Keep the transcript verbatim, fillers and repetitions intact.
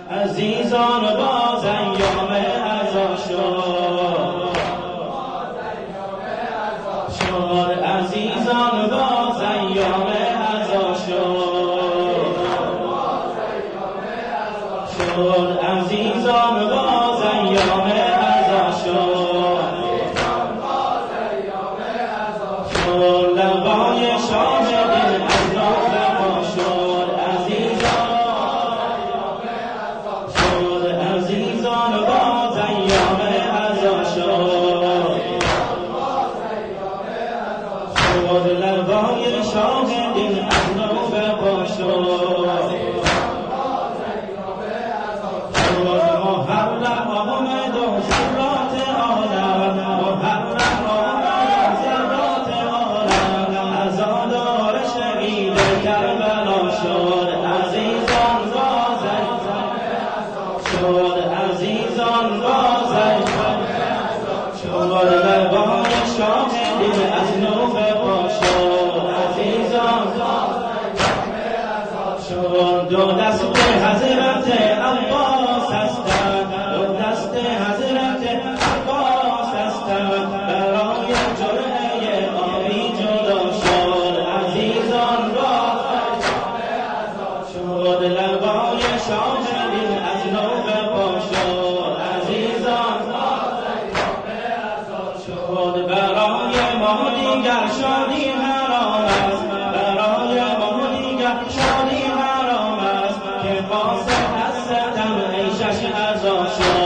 عزیزان باز ایام عزا شد شد عزیزان باز ایام عزا شد شد عزیزان باز ایام عزا شد شد لبای شاهدین از نو بپا شد عزیزان شد عزیزان باز ایام عزا شد شد لبای شاهدین از نو بپا شد شد محرم آمد و ذرات عالم محرم آمد ذرات عالم عزادار شهید کربلا شد عزیزان باز شد عزیزان باز شد لبای شاهدین از نو بپا شد عزیزان شد دو دست حضرت عباس هستند دو دست حضرت عباس هستند برای جرعه آبی جدا شد عزیزان باز شد لبای شاهدین از نو بپا شد عزیزان شد برای ما دیگر شادی حرام است برای ما دیگر شادی حرام است که قاصد از ستم عیشش عزا شد